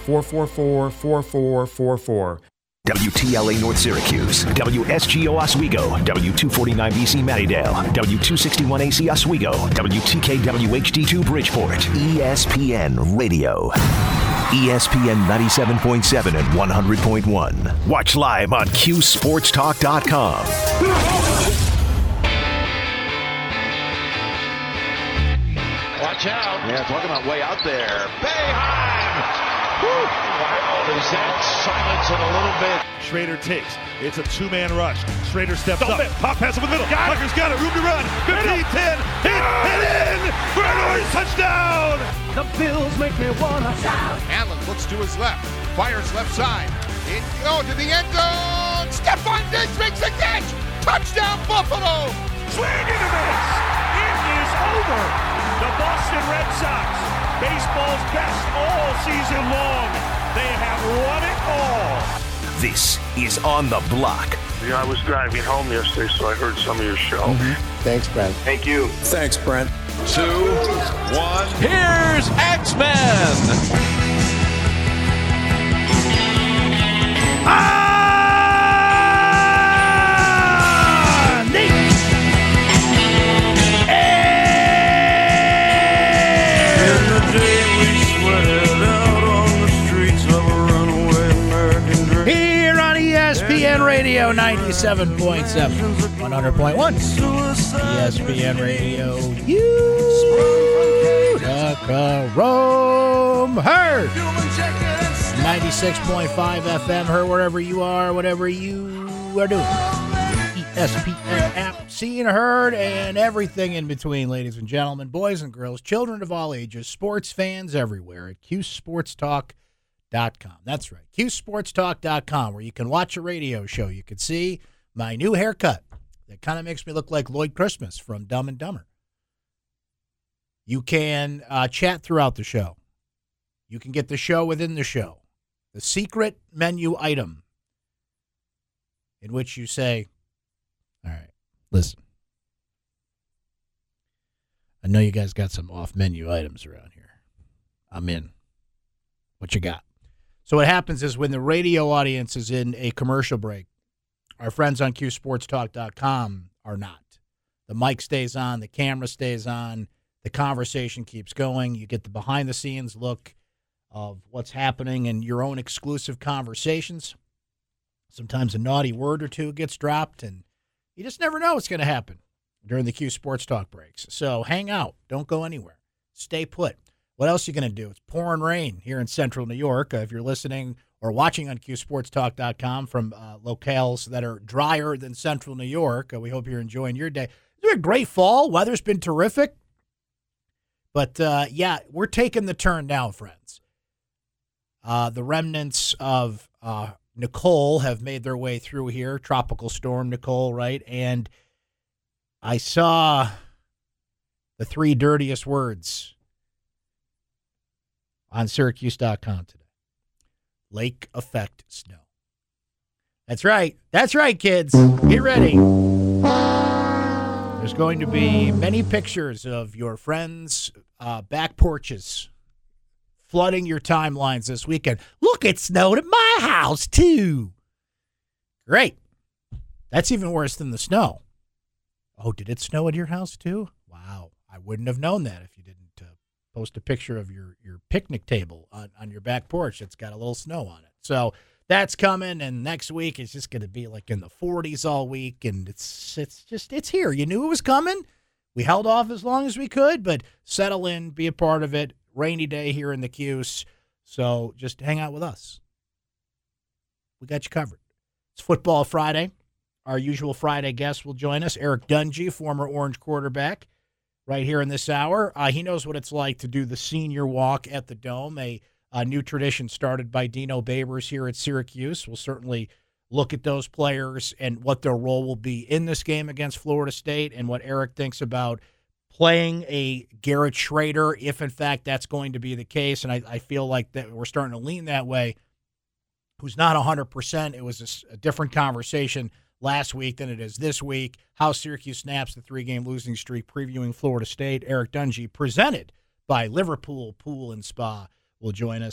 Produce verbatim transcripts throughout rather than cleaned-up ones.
four four four, four four four four. W T L A North Syracuse, W S G O Oswego, W two forty-nine B C Mattydale, W two sixty-one A C Oswego, W T K W H D two Bridgeport, E S P N Radio. E S P N ninety-seven point seven and one hundred point one. Watch live on Q Sports Talk dot com. Watch out. Yeah, talking about way out there. Boeheim! Woo. Wow, does that silence it a little bit. Schrader takes. It's a two-man rush. Schrader steps Don't up. it. Pop pass over the middle. Got Tucker's got it. Room to run. fifteen ten. Hit. Hit in. For an Orange touchdown. The Bills make me wanna shout. Allen looks to his left. Fires left side. In, oh, to the end zone. Stephon Diggs makes the catch. Touchdown, Buffalo. Swing and a miss. It is over. The Boston Red Sox, baseball's best all season long. They have won it all. This is On the Block. Yeah, I was driving home yesterday, so I heard some of your show. Mm-hmm. Thanks, Brent. Thank you. Thanks, Brent. Two, one. Here's X-Men. Ah! Here on E S P N Radio ninety-seven point seven, one hundred point one. E S P N Radio, Utica, Rome, heard. ninety-six point five F M, heard wherever you are, whatever you are doing. E S P N app, seen, heard, and everything in between, ladies and gentlemen, boys and girls, children of all ages, sports fans everywhere at Q Sports Talk dot com. That's right, Q Sports Talk dot com, where you can watch a radio show. You can see my new haircut that kind of makes me look like Lloyd Christmas from Dumb and Dumber. You can uh, chat throughout the show. You can get the show within the show. The secret menu item in which you say, all right, listen, I know you guys got some off-menu items around here. I'm in. What you got? So what happens is when the radio audience is in a commercial break, our friends on Q Sports Talk dot com are not. The mic stays on, the camera stays on, the conversation keeps going. You get the behind-the-scenes look of what's happening in your own exclusive conversations. Sometimes a naughty word or two gets dropped, and you just never know what's going to happen during the Q Sports Talk breaks. So hang out. Don't go anywhere. Stay put. What else are you going to do? It's pouring rain here in central New York. Uh, if you're listening or watching on Q Sports Talk dot com from uh, locales that are drier than central New York, uh, we hope you're enjoying your day. It's been a great fall. Weather's been terrific. But, uh, yeah, we're taking the turn now, friends. Uh, the remnants of uh, Nicole have made their way through here. Tropical storm Nicole, right? And I saw the three dirtiest words on Syracuse dot com today. Lake effect snow. That's right. That's right, kids. Get ready. There's going to be many pictures of your friends' uh, back porches flooding your timelines this weekend. Look, it snowed at my house, too. Great. That's even worse than the snow. Oh, did it snow at your house, too? Wow. I wouldn't have known that if you didn't uh, post a picture of your, your picnic table on, on your back porch that's got a little snow on it. So that's coming, and next week it's just going to be like in the forties all week, and it's it's just, it's here. You knew it was coming. We held off as long as we could, but settle in, be a part of it. Rainy day here in the Cuse, so just hang out with us. We got you covered. It's Football Friday. Our usual Friday guest will join us, Eric Dungy, former Orange quarterback, right here in this hour. Uh, he knows what it's like to do the senior walk at the Dome, a, a new tradition started by Dino Babers here at Syracuse. We'll certainly look at those players and what their role will be in this game against Florida State and what Eric thinks about playing a Garrett Schrader, if in fact that's going to be the case. And I, I feel like that we're starting to lean that way, who's not one hundred percent. It was a, a different conversation last week than it is this week. How Syracuse snaps the three-game losing streak, previewing Florida State. Eric Dungy, presented by Liverpool Pool and Spa, will join us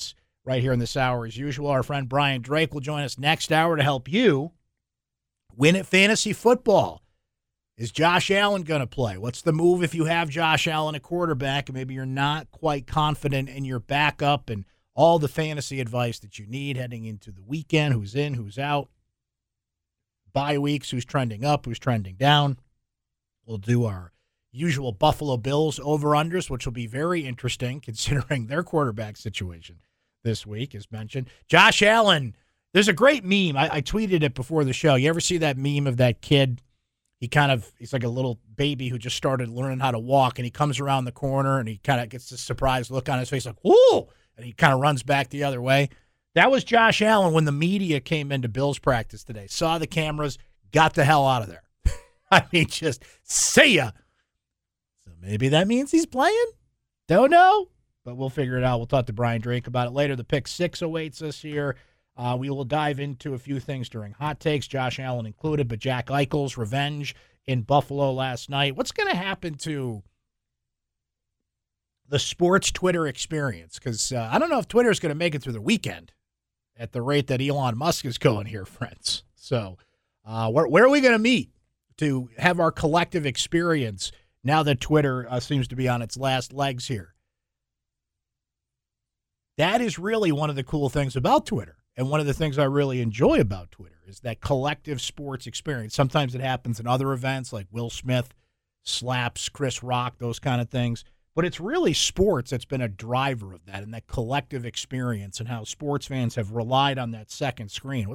right here in this hour. As usual, our friend Brian Drake will join us next hour to help you win at fantasy football. Is Josh Allen going to play? What's the move if you have Josh Allen at quarterback and maybe you're not quite confident in your backup, and all the fantasy advice that you need heading into the weekend? Who's in, who's out? Bye weeks, who's trending up, who's trending down? We'll do our usual Buffalo Bills over-unders, which will be very interesting considering their quarterback situation this week, as mentioned. Josh Allen, there's a great meme. I, I tweeted it before the show. You ever see that meme of that kid? He kind of, he's like a little baby who just started learning how to walk, and he comes around the corner, and he kind of gets this surprised look on his face, like, whoa, and he kind of runs back the other way. That was Josh Allen when the media came into Bills practice today, saw the cameras, got the hell out of there. I mean, just see ya. So maybe that means he's playing? Don't know, but we'll figure it out. We'll talk to Brian Drake about it later. The pick six awaits us here. Uh, we will dive into a few things during hot takes, Josh Allen included, but Jack Eichel's revenge in Buffalo last night. What's going to happen to the sports Twitter experience? Because uh, I don't know if Twitter is going to make it through the weekend at the rate that Elon Musk is going here, friends. So uh, where, where are we going to meet to have our collective experience now that Twitter uh, seems to be on its last legs here? That is really one of the cool things about Twitter. And one of the things I really enjoy about Twitter is that collective sports experience. Sometimes it happens in other events like Will Smith slaps Chris Rock, those kind of things. But it's really sports that's been a driver of that, and that collective experience, and how sports fans have relied on that second screen.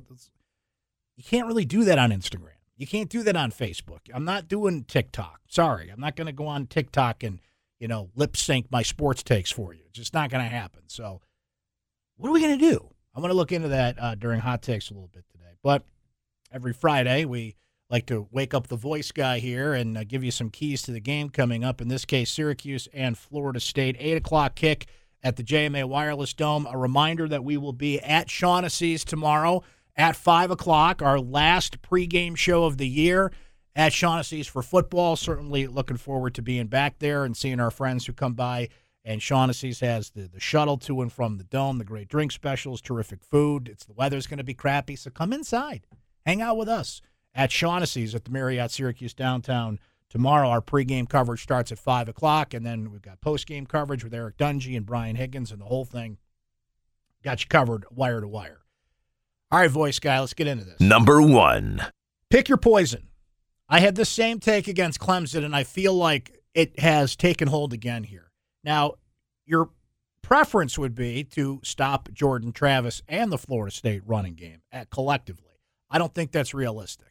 You can't really do that on Instagram. You can't do that on Facebook. I'm not doing TikTok. Sorry, I'm not going to go on TikTok and, you know, lip sync my sports takes for you. It's just not going to happen. So what are we going to do? I'm going to look into that uh, during Hot Takes a little bit today. But every Friday, we like to wake up the voice guy here and uh, give you some keys to the game coming up. In this case, Syracuse and Florida State. eight o'clock kick at the J M A Wireless Dome. A reminder that we will be at Shaughnessy's tomorrow at five o'clock, our last pregame show of the year at Shaughnessy's for football. Certainly looking forward to being back there and seeing our friends who come by. And Shaughnessy's has the, the shuttle to and from the Dome, the great drink specials, terrific food. It's the weather's going to be crappy, so come inside. Hang out with us at Shaughnessy's at the Marriott Syracuse downtown tomorrow. Our pregame coverage starts at five o'clock, and then we've got postgame coverage with Eric Dungy and Brian Higgins and the whole thing. Got you covered wire to wire. All right, voice guy, let's get into this. Number one. Pick your poison. I had the same take against Clemson, and I feel like it has taken hold again here. Now, your preference would be to stop Jordan Travis and the Florida State running game at collectively. I don't think that's realistic.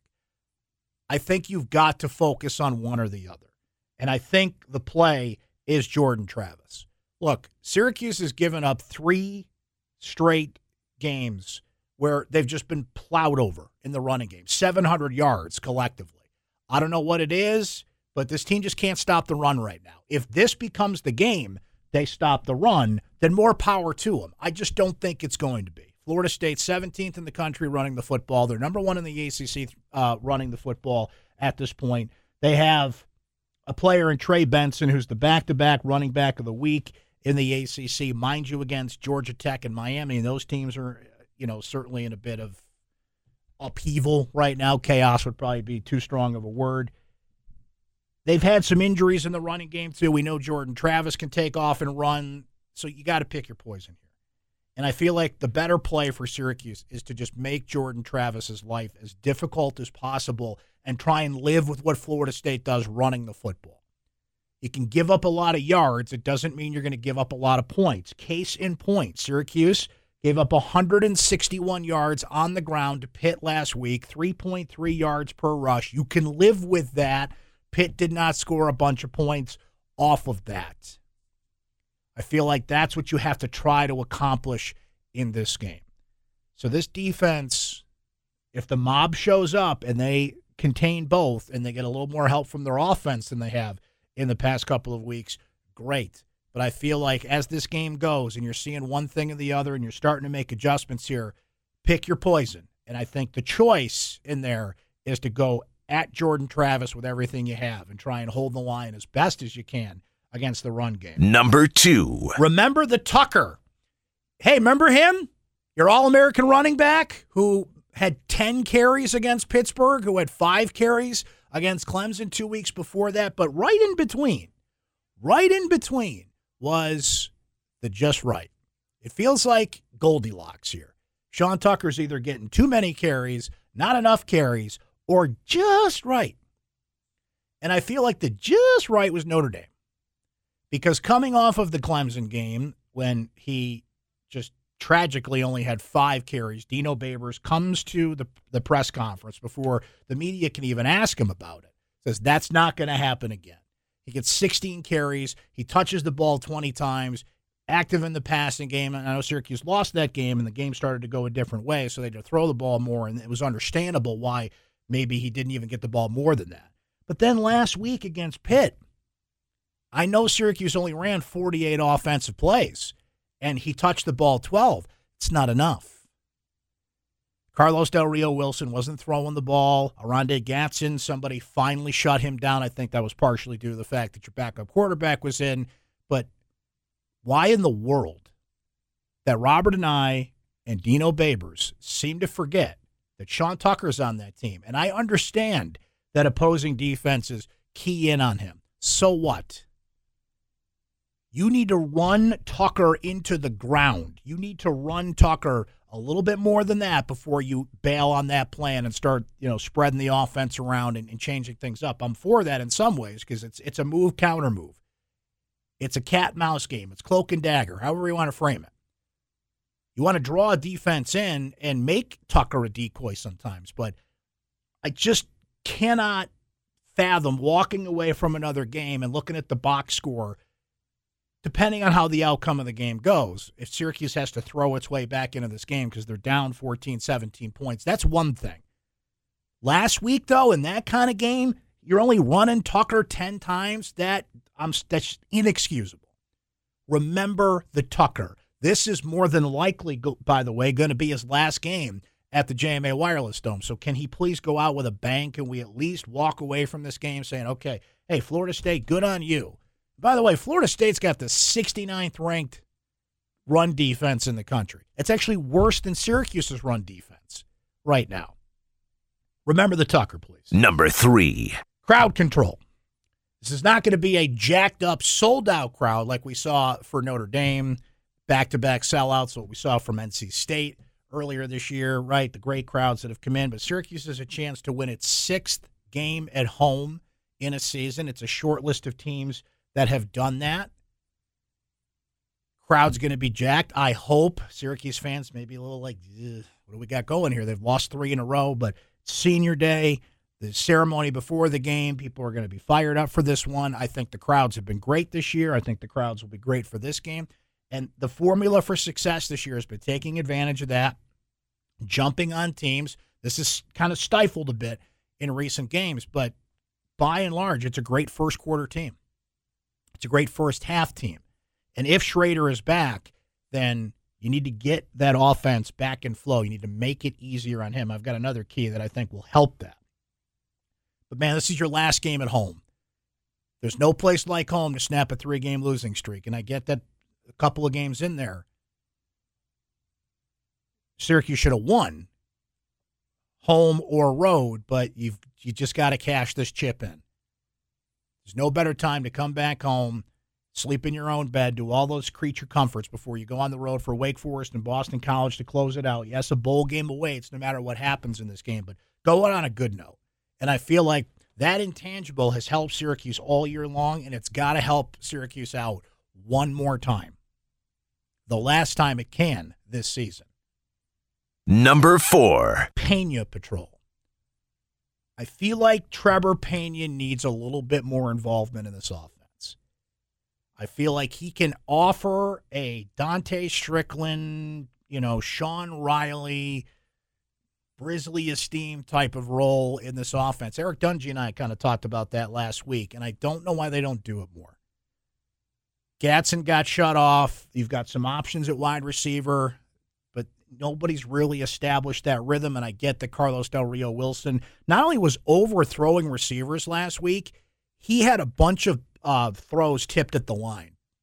I think you've got to focus on one or the other. And I think the play is Jordan Travis. Look, Syracuse has given up three straight games where they've just been plowed over in the running game, seven hundred yards collectively. I don't know what it is, but this team just can't stop the run right now. If this becomes the game, they stop the run, then more power to them. I just don't think it's going to be. Florida State, seventeenth in the country running the football. They're number one in the A C C uh, running the football at this point. They have a player in Trey Benson who's the back-to-back running back of the week in the A C C. Mind you, against Georgia Tech and Miami, and those teams are, you know, certainly in a bit of upheaval right now. Chaos would probably be too strong of a word. They've had some injuries in the running game, too. We know Jordan Travis can take off and run, so you got to pick your poison here. And I feel like the better play for Syracuse is to just make Jordan Travis's life as difficult as possible and try and live with what Florida State does running the football. You can give up a lot of yards. It doesn't mean you're going to give up a lot of points. Case in point, Syracuse gave up one hundred sixty-one yards on the ground to Pitt last week, three point three yards per rush. You can live with that. Pitt did not score a bunch of points off of that. I feel like that's what you have to try to accomplish in this game. So this defense, if the mob shows up and they contain both and they get a little more help from their offense than they have in the past couple of weeks, great. But I feel like as this game goes and you're seeing one thing or the other and you're starting to make adjustments here, pick your poison. And I think the choice in there is to go at Jordan Travis with everything you have and try and hold the line as best as you can against the run game. Number two. Remember the Tucker. hey, remember him? Your All-American running back who had ten carries against Pittsburgh, who had five carries against Clemson two weeks before that. But right in between, right in between was the just right. It feels like Goldilocks here. Sean Tucker's either getting too many carries, not enough carries, or just right. And I feel like the just right was Notre Dame. Because coming off of the Clemson game, when he just tragically only had five carries, Dino Babers comes to the, the press conference before the media can even ask him about it. Says that's not going to happen again. He gets sixteen carries. He touches the ball twenty times, active in the passing game. And I know Syracuse lost that game, and the game started to go a different way, so they had to throw the ball more, and it was understandable why maybe he didn't even get the ball more than that. But then last week against Pitt, I know Syracuse only ran forty-eight offensive plays, and he touched the ball twelve. It's not enough. Carlos Del Rio Wilson wasn't throwing the ball. Aronde Gatson, somebody finally shut him down. I think that was partially due to the fact that your backup quarterback was in. But why in the world that Robert and I and Dino Babers seem to forget that Sean Tucker's on that team? And I understand that opposing defenses key in on him. So what? You need to run Tucker into the ground. You need to run Tucker a little bit more than that before you bail on that plan and start, you know, spreading the offense around and, and changing things up. I'm for that in some ways because it's it's a move counter move. It's a cat mouse game. It's cloak and dagger, however you want to frame it. You want to draw a defense in and make Tucker a decoy sometimes, but I just cannot fathom walking away from another game and looking at the box score, depending on how the outcome of the game goes. If Syracuse has to throw its way back into this game because they're down fourteen, seventeen points, that's one thing. Last week, though, in that kind of game, you're only running Tucker ten times. That I'm, that's inexcusable. Remember the Tucker. This is more than likely, by the way, going to be his last game at the J M A Wireless Dome. So can he please go out with a bang? Can we at least walk away from this game saying, okay, hey, Florida State, good on you. By the way, Florida State's got the sixty-ninth ranked run defense in the country. It's actually worse than Syracuse's run defense right now. Remember the Tucker, please. Number three. Crowd control. This is not going to be a jacked-up, sold-out crowd like we saw for Notre Dame, back-to-back sellouts, what we saw from N C State earlier this year, right? The great crowds that have come in. But Syracuse has a chance to win its sixth game at home in a season. It's a short list of teams that have done that. Crowd's going to be jacked. I hope Syracuse fans may be a little like, what do we got going here? They've lost three in a row, but senior day, the ceremony before the game, people are going to be fired up for this one. I think the crowds have been great this year. I think the crowds will be great for this game. And the formula for success this year has been taking advantage of that, jumping on teams. This is kind of stifled a bit in recent games, but by and large, it's a great first quarter team. It's a great first half team. And if Schrader is back, then you need to get that offense back in flow. You need to make it easier on him. I've got another key that I think will help that. But, man, this is your last game at home. There's no place like home to snap a three-game losing streak. And I get that a couple of games in there, Syracuse should have won, home or road, but you've you just got to cash this chip in. There's no better time to come back home, sleep in your own bed, do all those creature comforts before you go on the road for Wake Forest and Boston College to close it out. Yes, a bowl game awaits no matter what happens in this game, but go out on a good note. And I feel like that intangible has helped Syracuse all year long, and it's got to help Syracuse out one more time. The last time it can this season. Number four. Pena Patrol. I feel like Trevor Pena needs a little bit more involvement in this offense. I feel like he can offer a Dante Strickland, you know, Sean Riley, Grizzly Esteem type of role in this offense. Eric Dungy and I kind of talked about that last week, and I don't know why they don't do it more. Gatson got shut off. You've got some options at wide receiver, but nobody's really established that rhythm, and I get that Carlos Del Rio Wilson not only was overthrowing receivers last week, he had a bunch of uh, throws tipped at the line,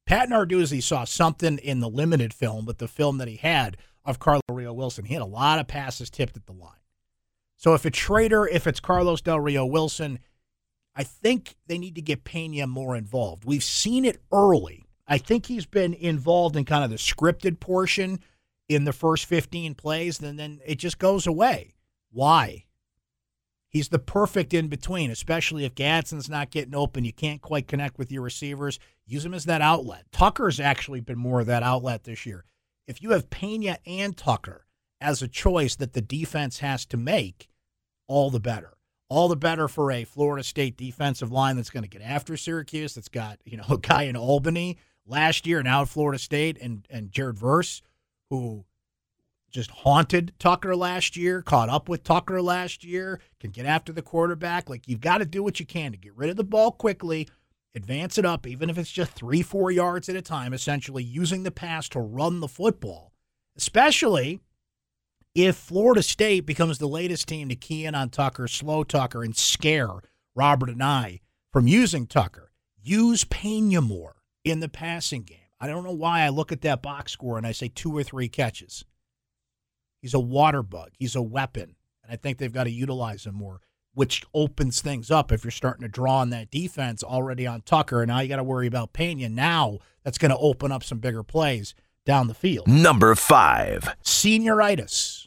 Pat Narduzzi saw something in the limited film, but the film that he had of Carlos Del Rio Wilson, he had a lot of passes tipped at the line. So if it's Schrader, if it's Carlos Del Rio Wilson, I think they need to get Pena more involved. We've seen it early. I think he's been involved in kind of the scripted portion in the first fifteen plays, and then it just goes away. Why? He's the perfect in-between, especially if Gadsden's not getting open. You can't quite connect with your receivers. Use him as that outlet. Tucker's actually been more of that outlet this year. If you have Pena and Tucker as a choice that the defense has to make, all the better. All the better for a Florida State defensive line that's going to get after Syracuse, that's got, you know, a guy in Albany last year, now at Florida State, and, and Jared Verse, who just haunted Tucker last year, caught up with Tucker last year, can get after the quarterback. Like, you've got to do what you can to get rid of the ball quickly, advance it up, even if it's just three, four yards at a time, essentially using the pass to run the football, especially if Florida State becomes the latest team to key in on Tucker, slow Tucker, and scare Robert and I from using Tucker. Use Pena more in the passing game. I don't know why I look at that box score and I say two or three catches. He's a water bug. He's a weapon. And I think they've got to utilize him more, which opens things up if you're starting to draw on that defense already on Tucker. And now you got to worry about Pena. Now that's going to open up some bigger plays down the field. Number five. Senioritis.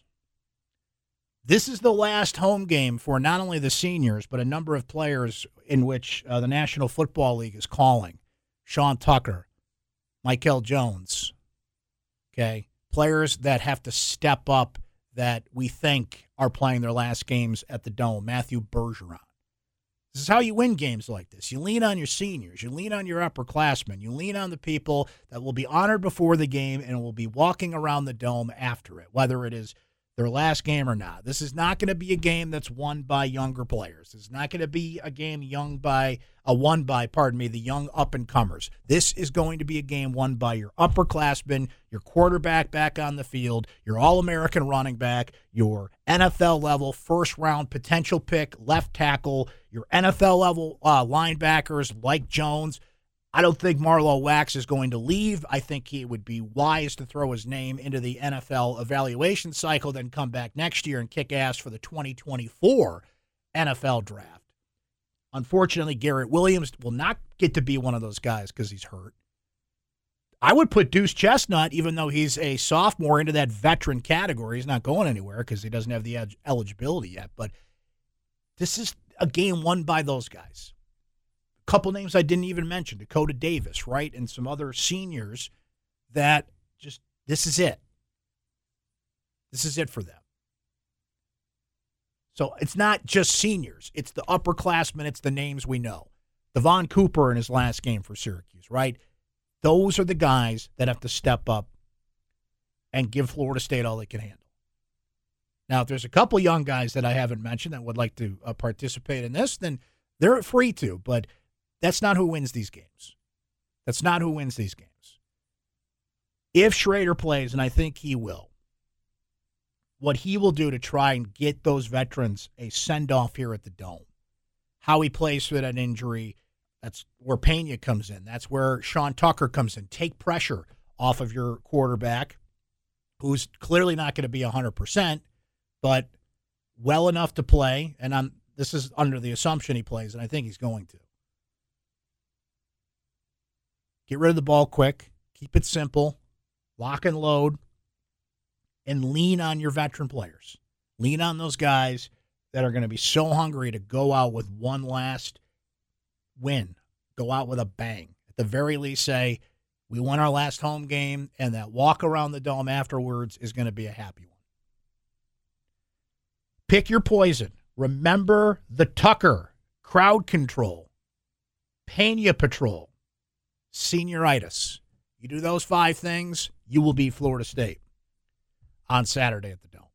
This is the last home game for not only the seniors, but a number of players in which uh, the National Football League is calling. Sean Tucker, Michael Jones, okay? Players that have to step up that we think are playing their last games at the Dome. Matthew Bergeron. This is how you win games like this. You lean on your seniors. You lean on your upperclassmen. You lean on the people that will be honored before the game and will be walking around the Dome after it, whether it is their last game or not. This is not going to be a game that's won by younger players. This is not going to be a game young by a won by, pardon me, the young up-and-comers. This is going to be a game won by your upperclassmen, your quarterback back on the field, your All-American running back, your N F L-level first-round potential pick left tackle, your N F L-level uh, linebackers like Jones. I don't think Marlowe Wax is going to leave. I think he would be wise to throw his name into the N F L evaluation cycle, then come back next year and kick ass for the twenty twenty-four N F L draft. Unfortunately, Garrett Williams will not get to be one of those guys because he's hurt. I would put Deuce Chestnut, even though he's a sophomore, into that veteran category. He's not going anywhere because he doesn't have the ed- eligibility yet. But this is a game won by those guys. A couple names I didn't even mention, Dakota Davis, right, and some other seniors that just, this is it. This is it for them. So it's not just seniors. It's the upperclassmen. It's the names we know. Devon Cooper in his last game for Syracuse, right? Those are the guys that have to step up and give Florida State all they can handle. Now, if there's a couple young guys that I haven't mentioned that would like to uh, participate in this, then they're free to. But that's not who wins these games. That's not who wins these games. If Schrader plays, and I think he will, what he will do to try and get those veterans a send-off here at the Dome, how he plays through that injury, that's where Pena comes in. That's where Sean Tucker comes in. Take pressure off of your quarterback, who's clearly not going to be one hundred percent, but well enough to play, and I'm this is under the assumption he plays, and I think he's going to. Get rid of the ball quick. Keep it simple. Lock and load. And lean on your veteran players. Lean on those guys that are going to be so hungry to go out with one last win. Go out with a bang. At the very least, say, we won our last home game, and that walk around the Dome afterwards is going to be a happy one. Pick your poison. Remember the Tucker, crowd control, Pena patrol, senioritis. You do those five things, you will beat Florida State on Saturday at the Dome.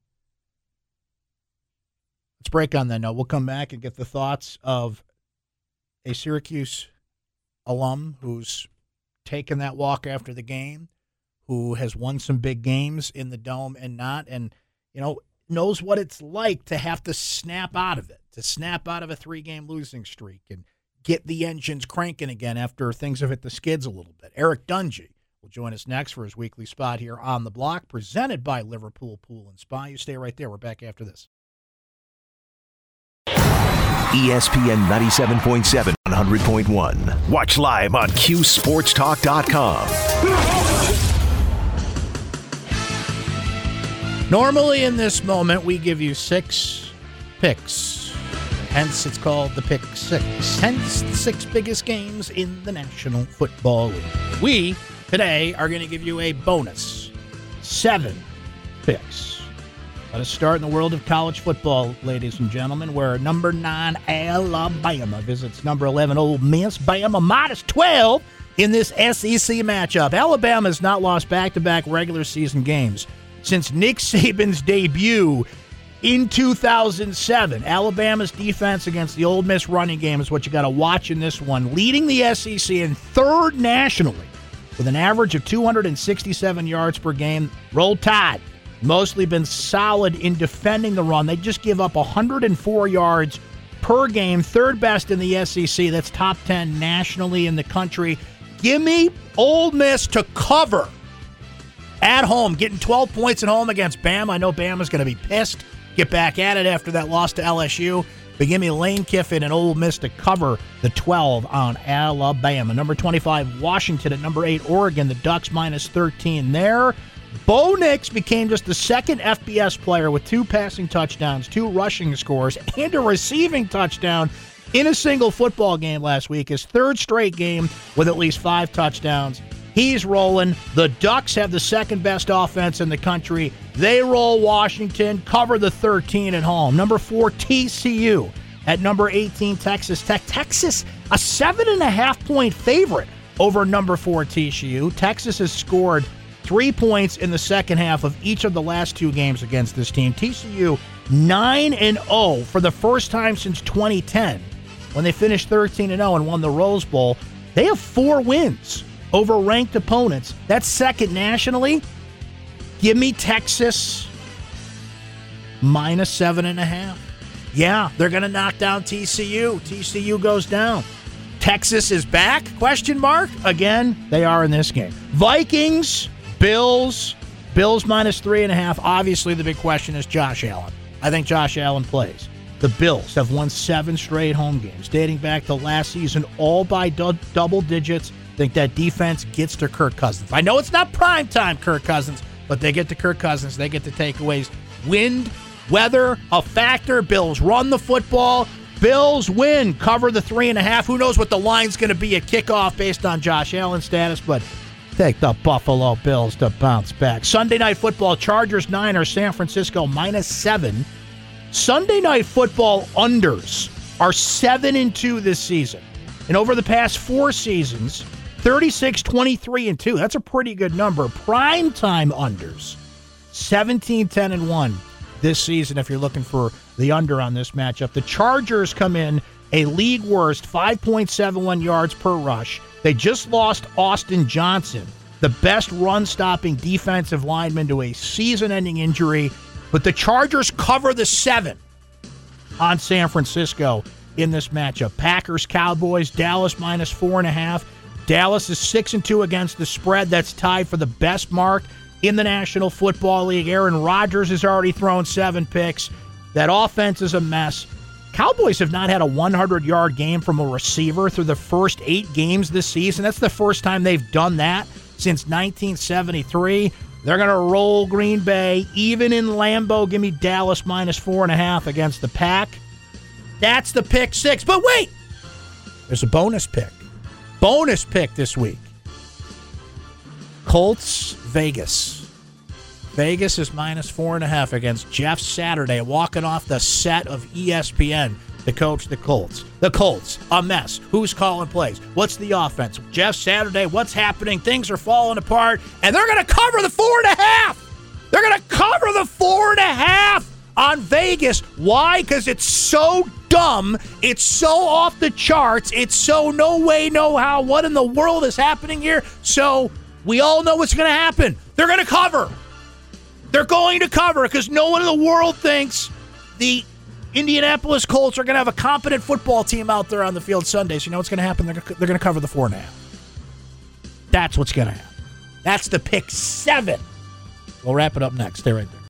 Let's break on that note. We'll come back and get the thoughts of a Syracuse alum who's taken that walk after the game, who has won some big games in the Dome and not, and, you know, knows what it's like to have to snap out of it, to snap out of a three-game losing streak and get the engines cranking again after things have hit the skids a little bit. Eric Dungy will join us next for his weekly spot here on the block, presented by Liverpool Pool and Spa. You stay right there. We're back after this. E S P N ninety-seven point seven, one hundred point one. Watch live on Q Sports Talk dot com. Normally in this moment, we give you six picks. Hence, it's called the Pick Six. Hence, the six biggest games in the National Football League. We, today, are going to give you a bonus. Seven picks. Let us start in the world of college football, ladies and gentlemen, where number nine, Alabama, visits number eleven, Ole Miss. Bama minus twelve in this S E C matchup. Alabama has not lost back-to-back regular season games since Nick Saban's debut in two thousand seven. Alabama's defense against the Ole Miss running game is what you got to watch in this one, leading the S E C in third nationally with an average of two hundred sixty-seven yards per game. Roll Tide. Mostly been solid in defending the run. They just give up one hundred four yards per game, third best in the S E C. That's top ten nationally in the country. Give me Ole Miss to cover at home, getting twelve points at home against Bama. I know Bama's going to be pissed, get back at it after that loss to L S U. But give me Lane Kiffin and Ole Miss to cover the twelve on Alabama. Number twenty-five, Washington at number eight, Oregon. The Ducks minus thirteen there. Bo Nix became just the second F B S player with two passing touchdowns, two rushing scores, and a receiving touchdown in a single football game last week. His third straight game with at least five touchdowns. He's rolling. The Ducks have the second best offense in the country. They roll Washington, cover the thirteen at home. Number four, T C U at number eighteen, Texas Tech. Texas, a seven and a half point favorite over number four, T C U. Texas has scored three points in the second half of each of the last two games against this team. T C U nine and oh for the first time since twenty ten when they finished thirteen and oh and won the Rose Bowl. They have four wins over ranked opponents. That's second nationally. Give me Texas minus seven and a half. Yeah, they're going to knock down T C U. T C U goes down. Texas is back? Question mark. Again, they are in this game. Vikings, Bills, Bills minus three and a half. Obviously, the big question is Josh Allen. I think Josh Allen plays. The Bills have won seven straight home games, dating back to last season, all by du- double digits. I think that defense gets to Kirk Cousins. I know it's not primetime Kirk Cousins, but they get to Kirk Cousins. They get the takeaways. Wind, weather, a factor. Bills run the football. Bills win. Cover the three and a half. Who knows what the line's going to be at kickoff based on Josh Allen's status, but take the Buffalo Bills to bounce back. Sunday Night Football, Chargers, Niners, San Francisco, minus seven. Sunday Night Football unders are seven and two this season. And over the past four seasons, thirty-six, twenty-three, and two. That's a pretty good number. Primetime unders, seventeen, ten, and one this season if you're looking for the under on this matchup. The Chargers come in a league worst five point seven one yards per rush. They just lost Austin Johnson, the best run-stopping defensive lineman, to a season-ending injury. But the Chargers cover the seven on San Francisco in this matchup. Packers, Cowboys, Dallas minus four and a half. Dallas is six and two against the spread. That's tied for the best mark in the National Football League. Aaron Rodgers has already thrown seven picks. That offense is a mess. Cowboys have not had a hundred-yard game from a receiver through the first eight games this season. That's the first time they've done that since nineteen seventy-three. They're going to roll Green Bay. Even in Lambeau, give me Dallas minus four and a half against the Pack. That's the pick six. But wait, there's a bonus pick. Bonus pick this week. Colts, Vegas. Vegas is minus four and a half against Jeff Saturday, walking off the set of E S P N to coach the Colts. The Colts, a mess. Who's calling plays? What's the offense? Jeff Saturday, what's happening? Things are falling apart, and they're going to cover the four and a half. They're going to cover the four and a half on Vegas. Why? Because it's so dumb. It's so off the charts. It's so no way, no how. What in the world is happening here? So we all know what's going to happen. They're going to cover. They're going to cover because no one in the world thinks the Indianapolis Colts are going to have a competent football team out there on the field Sunday. So you know what's going to happen? They're, they're going to cover the four and a half. That's what's going to happen. That's the pick seven. We'll wrap it up next. Stay right there.